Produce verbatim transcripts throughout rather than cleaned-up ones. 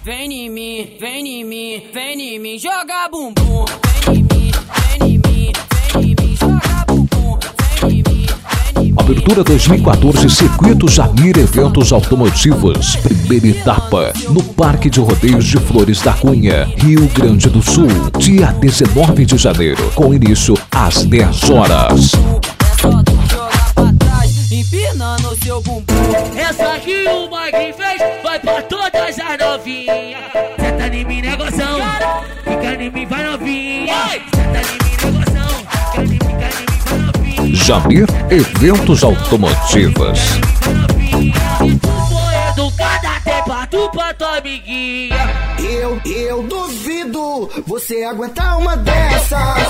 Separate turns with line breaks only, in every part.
vem em mim, vem em mim, vem em mim, joga bumbum. Vem em mim, vem em mim, vem em mim, joga bumbum. Vem em mim, vem em mim.
Abertura dois mil e quatorze, Circuito Jamir Eventos Automotivos. Primeira etapa, no Parque de Rodeios de Flores da Cunha, Rio Grande do Sul. Dia dezenove de janeiro, com início às dez horas.
É só tu jogar pra trás, empinando seu bumbum.
Essa aqui o Mike fez, vai pra todas as novinhas. Senta em mim, negocião, fica em mim, vai novinha. Senta em mim, negocião, fica em mim, fica em mim, vai novinha.
Jamir Eventos Automotivos.
Se tu for educada, tem pra tu, pra tua amiguinha.
Eu, eu duvido você aguentar uma dessas.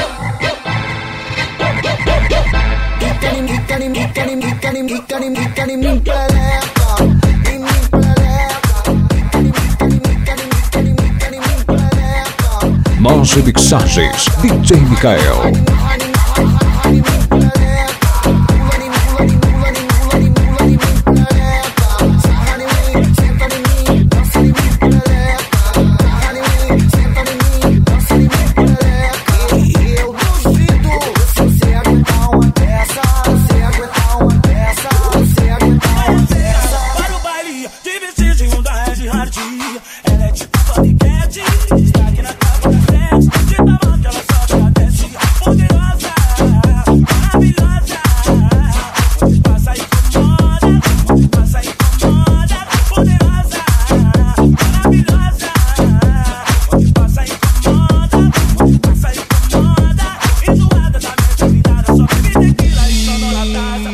Quica em mim, quica em mim, quica em mim, quica em mim, quica em mim, quica em mim, pereca. Em mim, pereca. Quica em mim, quica em mim, quica em mim, quica em mim, quica em mim, pereca.
Mãos Mixagens, D J Mikael.
Ela é tipo paniquete, está aqui na capa da frente. De tamanho que ela solta, ela desce. Poderosa, maravilhosa. Onde passa e incomoda, onde passa e incomoda. Poderosa, maravilhosa. Onde passa e incomoda, onde passa e incomoda. Enjoada da mente, virada, só bebe tequila e só dólar taça.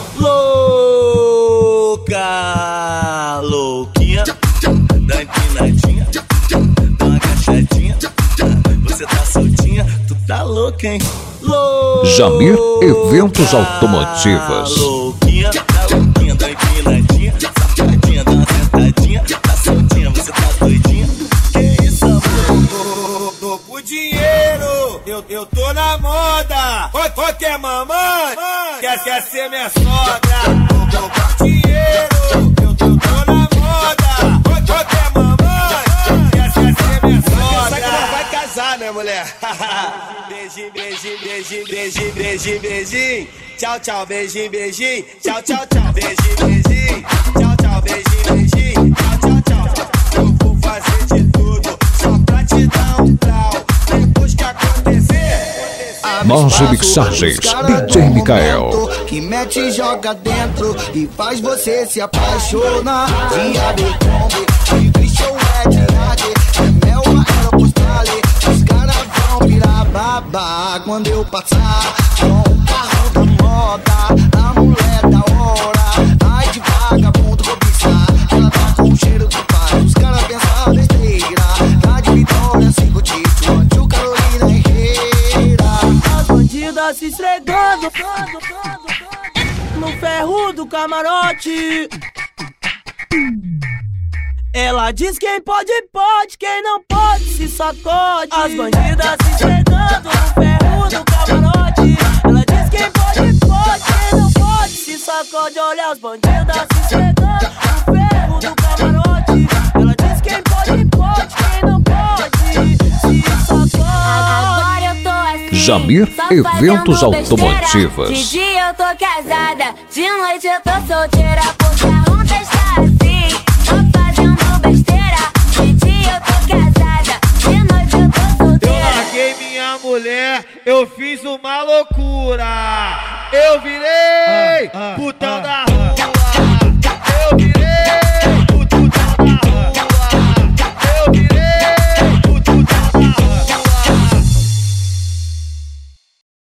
Louca, louquinha. Dá empinadinha, dá uma agachadinha. Você tá soltinha, tu tá louca, hein? Louca,
Jamir Eventos Automotivos.
louquinha, tá louquinha, dá empinadinha. Safadinha, dá uma sentadinha. Tá soltinha, você tá doidinha. Que isso, amor?
Tô, tô com dinheiro, eu, eu tô na moda. Ô, ô, quer mamãe? Quer, quer ser minha sogra? Tô, tô com dinheiro, eu, eu tô na moda. Ô, ô, quer mamãe? Quer, quer ser minha sogra? Sabe que ela vai casar, né, mulher? Beijinho, beijinho, beijinho, beijinho, beijinho, beijinho. Tchau, tchau, beijinho, beijinho. Tchau, tchau, tchau, beijinho, beijinho. Tchau, tchau, beijinho, beijinho. Tchau, tchau, tchau. Eu vou fazer de tudo só pra te dar um grau. Depois que acontecer,
Mãos Mixagens, D J Mikael.
Que mete e joga dentro e faz você se apaixonar. Dia de Kombi, de Christian Ed, é mel, aeropostale. Os caras vão virar babá quando eu passar com o carro da moda. A mulher da hora, ai de vagabundo cobiçar. Ela tá com o cheiro que faz os caras pensar besteira. Tá de Vitória, cinco títulos, antes Carolina Herrera.
As bandidas se esfregando no ferro do camarote. Ela diz quem pode, pode, quem não pode, se sacode. As bandidas se esfregando no ferro do camarote. Ela diz quem pode, pode, quem não pode, se sacode. Olha as bandidas se esfregando no ferro do camarote. Ela diz quem pode, pode, quem não pode, se sacode.
Agora eu tô assim,
Jamir
só
Eventos
fazendo besteira.
Automotivos.
De dia eu tô casada, de noite eu tô solteira. Porque a onda está assim, só fazendo besteira. De dia eu tô casada, de noite eu tô
eu
solteira.
larguei minha mulher, eu fiz uma loucura. Eu virei putão da rua.